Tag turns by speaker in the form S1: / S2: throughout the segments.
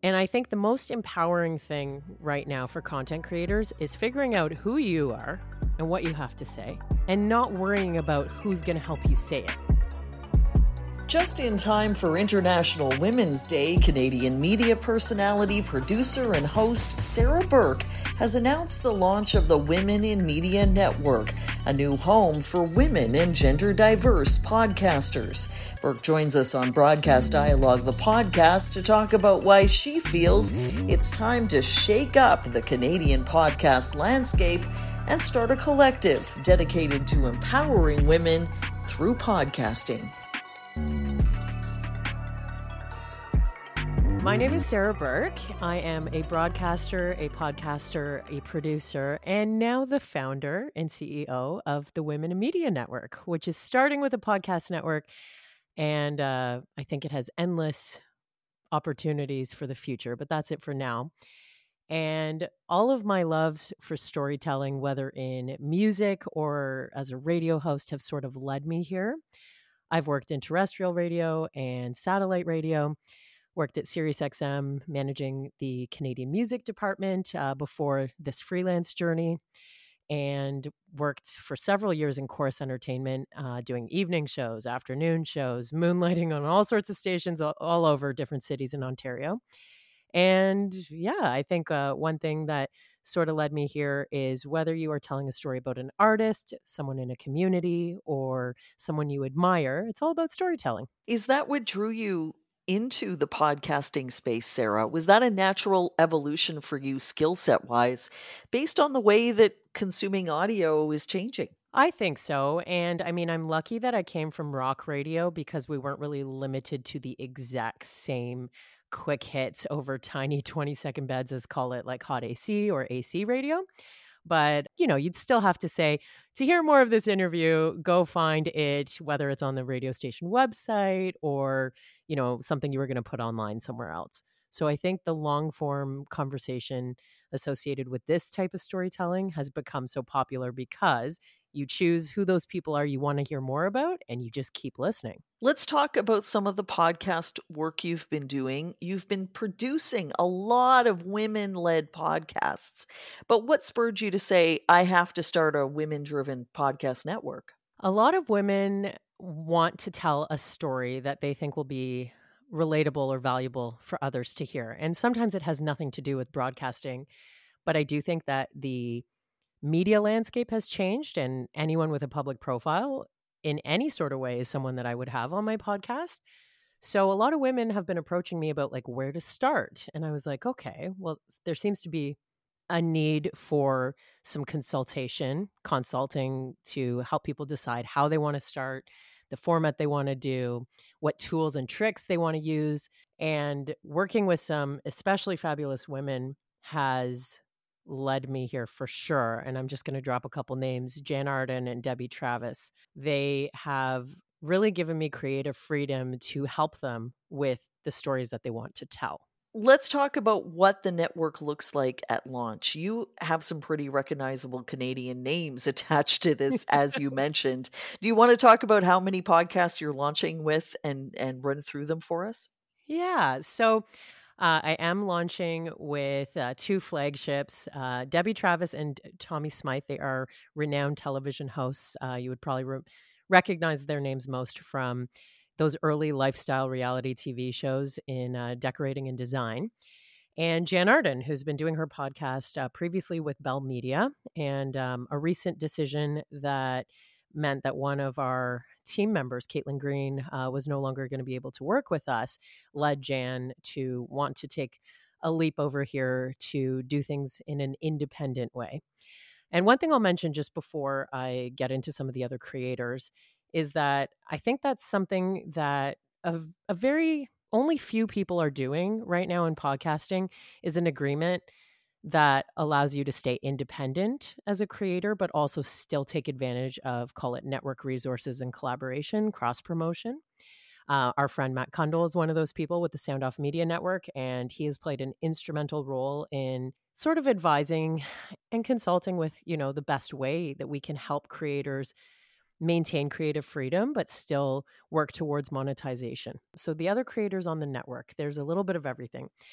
S1: And I think the most empowering thing right now for content creators is figuring out who you are and what you have to say, and not worrying about who's going to help you say it.
S2: Just in time for International Women's Day, Canadian media personality, producer, and host Sarah Burke has announced the launch of the Women in Media Network, a new home for women and gender-diverse podcasters. Burke joins us on Broadcast Dialogue, the podcast, to talk about why she feels it's time to shake up the Canadian podcast landscape and start a collective dedicated to empowering women through podcasting.
S1: My name is Sarah Burke. I am a broadcaster, a podcaster, a producer, and now the founder and CEO of the Women in Media Network, which is starting with a podcast network. And I think it has endless opportunities for the future, but that's it for now. And all of my loves for storytelling, whether in music or as a radio host, have sort of led me here. I've worked in terrestrial radio and satellite radio. Worked at SiriusXM managing the Canadian music department before this freelance journey, and worked for several years in Chorus Entertainment, doing evening shows, afternoon shows, moonlighting on all sorts of stations all over different cities in Ontario. And yeah, I think one thing that sort of led me here is whether you are telling a story about an artist, someone in a community, or someone you admire, it's all about storytelling.
S2: Is that what drew you into the podcasting space, Sarah? Was that a natural evolution for you skill set wise based on the way that consuming audio is changing?
S1: I think so. And I mean, I'm lucky that I came from rock radio because we weren't really limited to the exact same quick hits over tiny 20-second beds as call it like hot AC or AC radio. But, you'd still have to say, to hear more of this interview, go find it, whether it's on the radio station website or, something you were going to put online somewhere else. So I think the long form conversation associated with this type of storytelling has become so popular because you choose who those people are you want to hear more about, and you just keep listening.
S2: Let's talk about some of the podcast work you've been doing. You've been producing a lot of women-led podcasts, but what spurred you to say, I have to start a women-driven podcast network?
S1: A lot of women want to tell a story that they think will be relatable or valuable for others to hear. And sometimes it has nothing to do with broadcasting, but I do think that the media landscape has changed, and anyone with a public profile in any sort of way is someone that I would have on my podcast. So a lot of women have been approaching me about like where to start. And I was like, okay, well, there seems to be a need for some consulting to help people decide how they want to start, the format they want to do, what tools and tricks they want to use. And working with some especially fabulous women has led me here for sure. And I'm just going to drop a couple names, Jan Arden and Debbie Travis. They have really given me creative freedom to help them with the stories that they want to tell.
S2: Let's talk about what the network looks like at launch. You have some pretty recognizable Canadian names attached to this, as you mentioned. Do you want to talk about how many podcasts you're launching with and run through them for us?
S1: Yeah. So I am launching with two flagships, Debbie Travis and Tommy Smythe. They are renowned television hosts. You would probably recognize their names most from those early lifestyle reality TV shows in decorating and design. And Jan Arden, who's been doing her podcast previously with Bell Media, and a recent decision that meant that one of our team members, Caitlin Green, was no longer going to be able to work with us, led Jan to want to take a leap over here to do things in an independent way. And one thing I'll mention just before I get into some of the other creators is that I think that's something that a very only few people are doing right now in podcasting is an agreement that allows you to stay independent as a creator, but also still take advantage of, call it network resources and collaboration, cross promotion. Our friend Matt Kundle is one of those people with the Sound Off Media Network, and he has played an instrumental role in sort of advising and consulting with, the best way that we can help creators maintain creative freedom, but still work towards monetization. So the other creators on the network, there's a little bit of everything.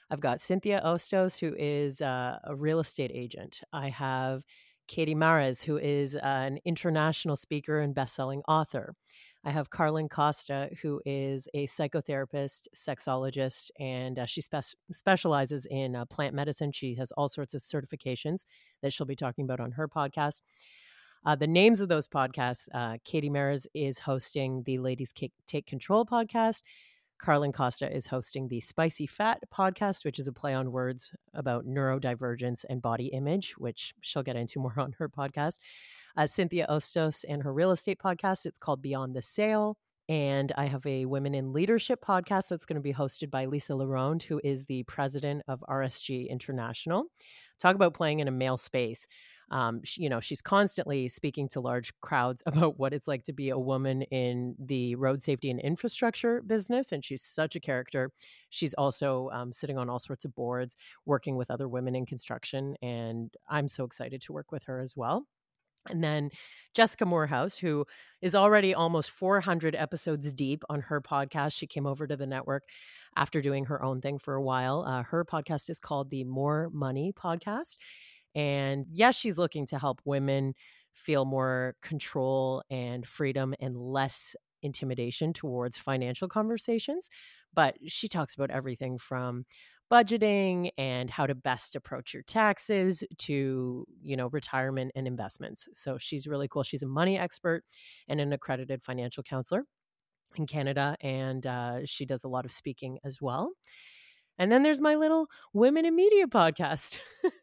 S1: I've got Cynthia Ostos, who is a real estate agent. I have Katie Mares, who is an international speaker and best-selling author. I have Carlin Costa, who is a psychotherapist, sexologist, and she specializes in plant medicine. She has all sorts of certifications that she'll be talking about on her podcast. The names of those podcasts, Katie Mares is hosting the Ladies Take Control podcast. Carlin Costa is hosting the Spicy Fat podcast, which is a play on words about neurodivergence and body image, which she'll get into more on her podcast. Cynthia Ostos and her real estate podcast, it's called Beyond the Sale. And I have a Women in Leadership podcast that's going to be hosted by Lisa Laronde, who is the president of RSG International. Talk about playing in a male space. She's constantly speaking to large crowds about what it's like to be a woman in the road safety and infrastructure business. And she's such a character. She's also sitting on all sorts of boards, working with other women in construction. And I'm so excited to work with her as well. And then Jessica Moorhouse, who is already almost 400 episodes deep on her podcast. She came over to the network after doing her own thing for a while. Her podcast is called the More Money Podcast. And yes, she's looking to help women feel more control and freedom and less intimidation towards financial conversations. But she talks about everything from budgeting and how to best approach your taxes to, retirement and investments. So she's really cool. She's a money expert and an accredited financial counselor in Canada. And she does a lot of speaking as well. And then there's my little Women in Media podcast.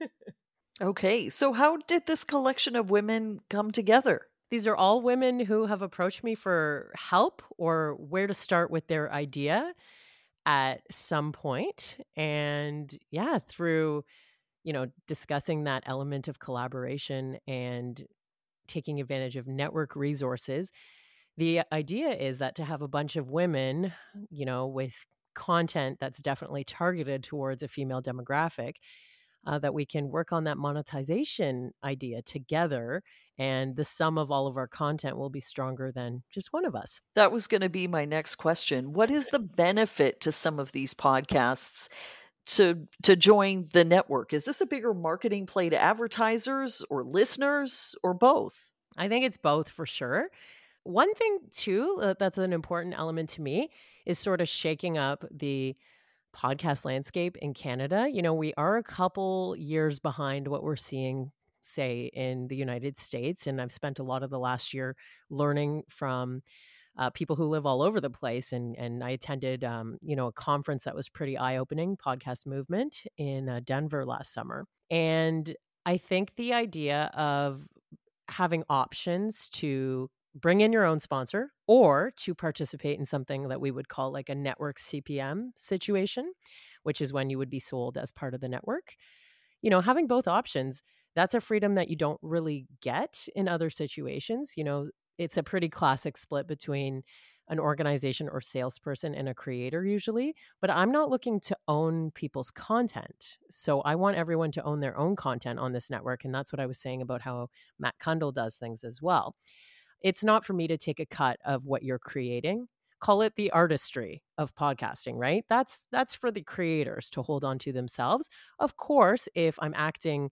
S2: Okay, so how did this collection of women come together?
S1: These are all women who have approached me for help or where to start with their idea at some point. And yeah, through, discussing that element of collaboration and taking advantage of network resources, the idea is that to have a bunch of women, with content that's definitely targeted towards a female demographic, that we can work on that monetization idea together. And the sum of all of our content will be stronger than just one of us.
S2: That was going to be my next question. What is the benefit to some of these podcasts to join the network? Is this a bigger marketing play to advertisers or listeners or both?
S1: I think it's both for sure. One thing too, that's an important element to me is sort of shaking up the podcast landscape in Canada. We are a couple years behind what we're seeing, say, in the United States. And I've spent a lot of the last year learning from people who live all over the place. And I attended, a conference that was pretty eye-opening, Podcast Movement in Denver last summer. And I think the idea of having options to bring in your own sponsor or to participate in something that we would call like a network CPM situation, which is when you would be sold as part of the network. Having both options, that's a freedom that you don't really get in other situations. It's a pretty classic split between an organization or salesperson and a creator usually, but I'm not looking to own people's content. So I want everyone to own their own content on this network. And that's what I was saying about how Matt Kundle does things as well. It's not for me to take a cut of what you're creating. Call it the artistry of podcasting, right? That's for the creators to hold on to themselves. Of course, if I'm acting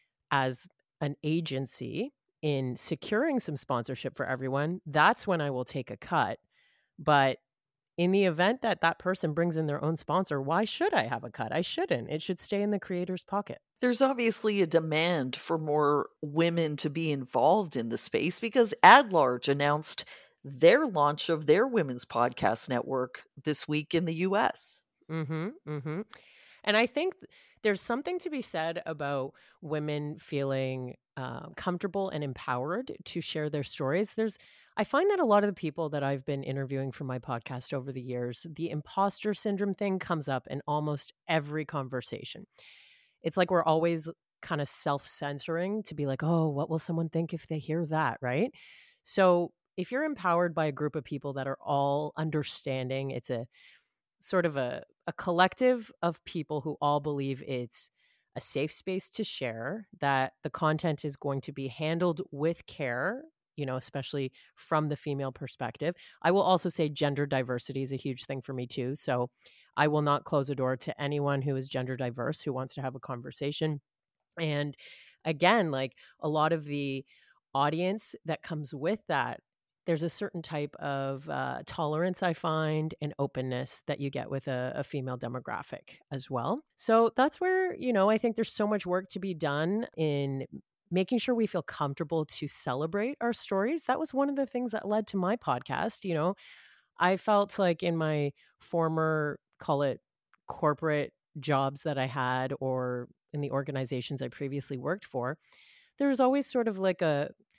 S1: as an agency in securing some sponsorship for everyone, that's when I will take a cut. But in the event that that person brings in their own sponsor, why should I have a cut? I shouldn't. It should stay in the creator's pocket.
S2: There's obviously a demand for more women to be involved in the space because AdLarge announced their launch of their women's podcast network this week in the US.
S1: And I think there's something to be said about women feeling comfortable and empowered to share their stories. I find that a lot of the people that I've been interviewing for my podcast over the years, the imposter syndrome thing comes up in almost every conversation. It's like we're always kind of self-censoring to be like, oh, what will someone think if they hear that, right? So if you're empowered by a group of people that are all understanding, it's a sort of a collective of people who all believe it's a safe space to share, that the content is going to be handled with care especially from the female perspective. I will also say gender diversity is a huge thing for me too. So I will not close a door to anyone who is gender diverse who wants to have a conversation. And again, like a lot of the audience that comes with that, there's a certain type of tolerance I find and openness that you get with a female demographic as well. So that's where, I think there's so much work to be done in making sure we feel comfortable to celebrate our stories. That was one of the things that led to my podcast. I felt like in my former, call it corporate jobs that I had or in the organizations I previously worked for, there was always sort of like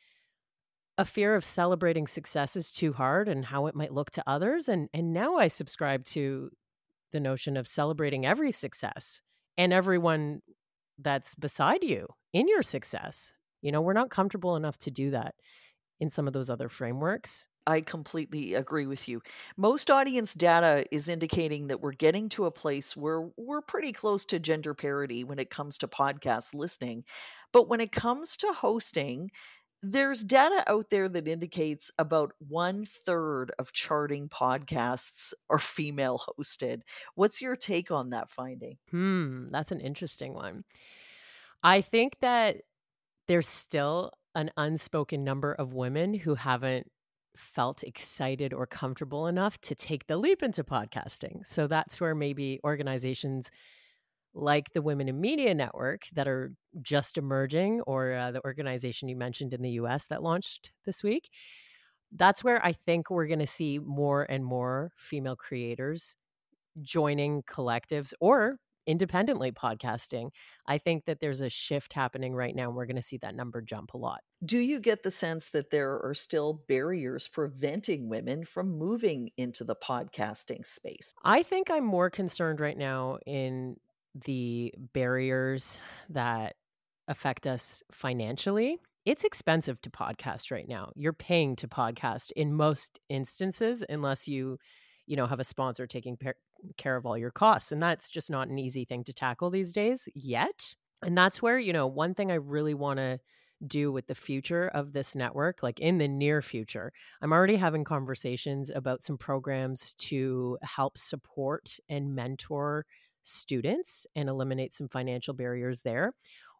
S1: a fear of celebrating success is too hard and how it might look to others. And now I subscribe to the notion of celebrating every success and everyone that's beside you in your success. We're not comfortable enough to do that in some of those other frameworks.
S2: I completely agree with you. Most audience data is indicating that we're getting to a place where we're pretty close to gender parity when it comes to podcast listening. But when it comes to hosting, there's data out there that indicates about 1/3 of charting podcasts are female hosted. What's your take on that finding?
S1: That's an interesting one. I think that there's still an unspoken number of women who haven't felt excited or comfortable enough to take the leap into podcasting. So that's where maybe organizations like the Women in Media Network that are just emerging, or the organization you mentioned in the US that launched this week, that's where I think we're going to see more and more female creators joining collectives or independently podcasting. I think that there's a shift happening right now, and we're going to see that number jump a lot.
S2: Do you get the sense that there are still barriers preventing women from moving into the podcasting space?
S1: I think I'm more concerned right now in the barriers that affect us financially. It's expensive to podcast right now. You're paying to podcast in most instances unless you have a sponsor taking care of all your costs, and that's just not an easy thing to tackle these days yet. And that's where, one thing I really want to do with the future of this network, like in the near future, I'm already having conversations about some programs to help support and mentor students and eliminate some financial barriers there,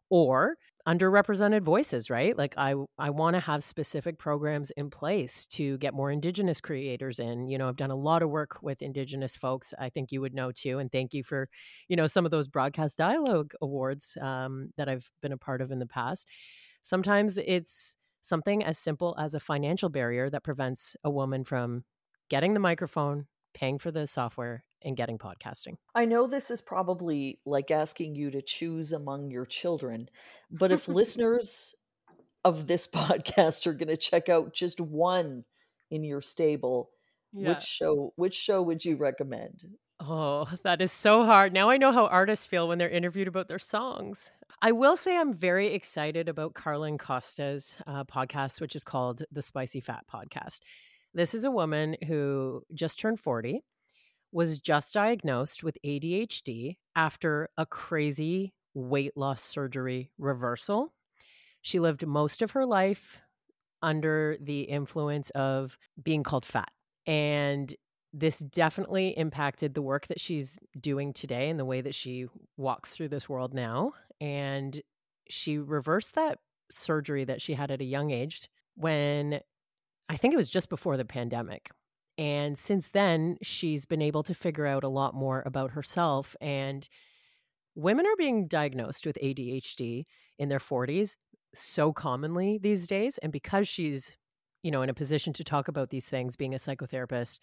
S1: or underrepresented voices, right? Like I want to have specific programs in place to get more Indigenous creators in. I've done a lot of work with Indigenous folks. I think you would know too. And thank you for, some of those broadcast dialogue awards that I've been a part of in the past. Sometimes it's something as simple as a financial barrier that prevents a woman from getting the microphone, paying for the software, and getting podcasting.
S2: I know this is probably like asking you to choose among your children, but if listeners of this podcast are going to check out just one in your stable,
S1: Yeah.
S2: which show would you recommend?
S1: Oh, that is so hard. Now I know how artists feel when they're interviewed about their songs. I will say I'm very excited about Carlin Costa's podcast, which is called the Spicy Fat Podcast. This is a woman who just turned 40, was just diagnosed with ADHD after a crazy weight loss surgery reversal. She lived most of her life under the influence of being called fat. And this definitely impacted the work that she's doing today and the way that she walks through this world now. And she reversed that surgery that she had at a young age when I think it was just before the pandemic. And since then, she's been able to figure out a lot more about herself. And women are being diagnosed with ADHD in their 40s so commonly these days. And because she's, in a position to talk about these things, being a psychotherapist,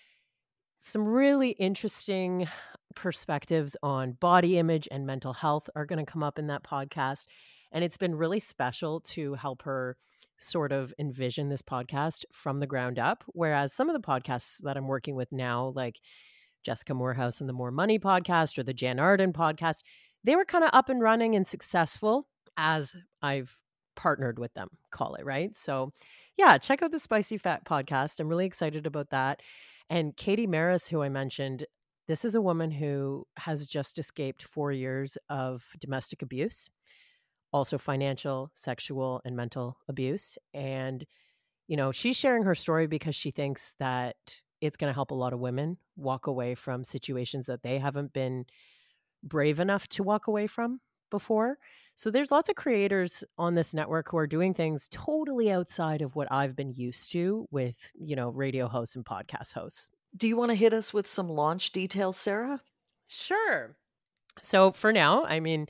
S1: some really interesting perspectives on body image and mental health are going to come up in that podcast. And it's been really special to help her sort of envision this podcast from the ground up. Whereas some of the podcasts that I'm working with now, like Jessica Morehouse and the More Money podcast or the Jan Arden podcast, they were kind of up and running and successful as I've partnered with them, call it, right? So yeah, check out the Spicy Fat podcast. I'm really excited about that. And Katie Maris, who I mentioned, this is a woman who has just escaped 4 years of domestic abuse, also financial, sexual, and mental abuse. And she's sharing her story because she thinks that it's going to help a lot of women walk away from situations that they haven't been brave enough to walk away from before. So there's lots of creators on this network who are doing things totally outside of what I've been used to with, radio hosts and podcast hosts.
S2: Do you want to hit us with some launch details, Sarah?
S1: Sure. So for now,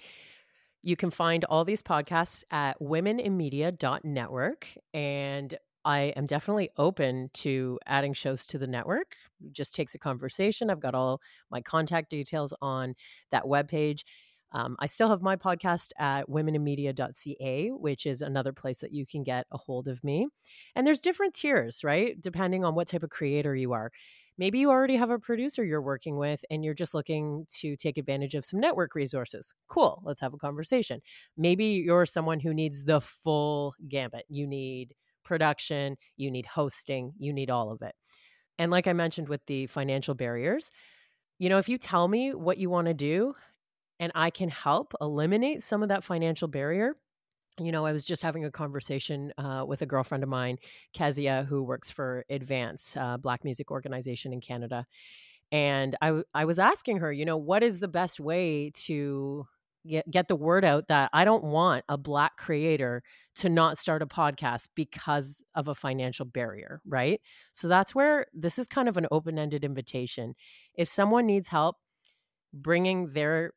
S1: you can find all these podcasts at womeninmedia.network. And I am definitely open to adding shows to the network. It just takes a conversation. I've got all my contact details on that webpage. I still have my podcast at womeninmedia.ca, which is another place that you can get a hold of me. And there's different tiers, right? Depending on what type of creator you are. Maybe you already have a producer you're working with and you're just looking to take advantage of some network resources. Cool. Let's have a conversation. Maybe you're someone who needs the full gambit. You need production, you need hosting, you need all of it. And like I mentioned with the financial barriers, if you tell me what you want to do and I can help eliminate some of that financial barrier. I was just having a conversation with a girlfriend of mine, Kezia, who works for Advance, Black music organization in Canada. And I was asking her, what is the best way to get the word out that I don't want a Black creator to not start a podcast because of a financial barrier, right? So that's where this is kind of an open-ended invitation. If someone needs help bringing their,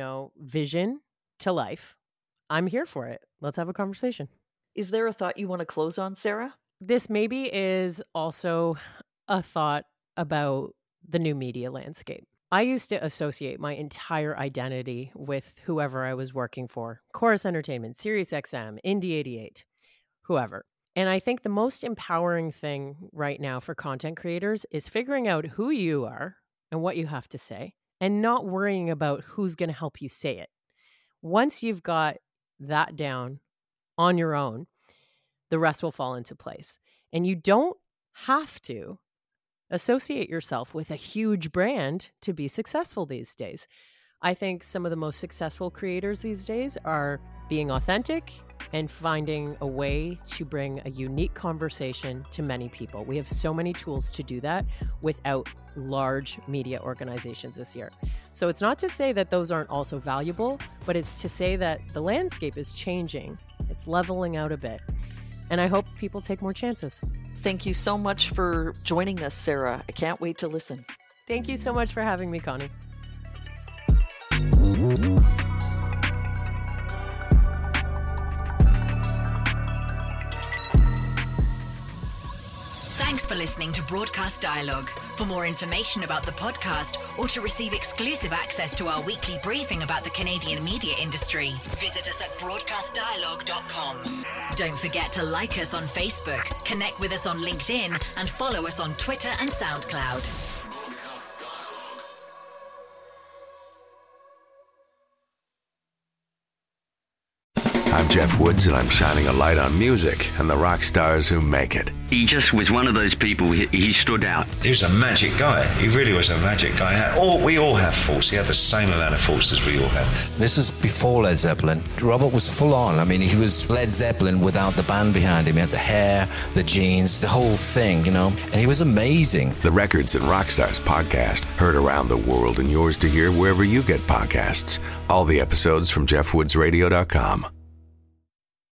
S1: vision to life, I'm here for it. Let's have a conversation.
S2: Is there a thought you want to close on, Sarah?
S1: This maybe is also a thought about the new media landscape. I used to associate my entire identity with whoever I was working for. Chorus Entertainment, SiriusXM, Indie 88, whoever. And I think the most empowering thing right now for content creators is figuring out who you are and what you have to say and not worrying about who's going to help you say it. Once you've got that down on your own, the rest will fall into place. And you don't have to associate yourself with a huge brand to be successful these days. I think some of the most successful creators these days are being authentic and finding a way to bring a unique conversation to many people. We have so many tools to do that without large media organizations this year. So it's not to say that those aren't also valuable, but it's to say that the landscape is changing. It's leveling out a bit. And I hope people take more chances.
S2: Thank you so much for joining us, Sarah. I can't wait to listen.
S1: Thank you so much for having me, Connie.
S3: Thanks for listening to Broadcast Dialogue. For more information about the podcast or to receive exclusive access to our weekly briefing about the Canadian media industry, visit us at broadcastdialogue.com. Don't forget to like us on Facebook, connect with us on LinkedIn, and follow us on Twitter and SoundCloud.
S4: I'm Jeff Woods, and I'm shining a light on music and the rock stars who make it.
S5: He just was one of those people, he stood out.
S6: He was a magic guy. He really was a magic guy. We all have faults. He had the same amount of faults as we all have.
S7: This was before Led Zeppelin. Robert was full on. I mean, he was Led Zeppelin without the band behind him. He had the hair, the jeans, the whole thing, and he was amazing.
S4: The Records and Rockstars podcast, heard around the world and yours to hear wherever you get podcasts. All the episodes from JeffWoodsRadio.com.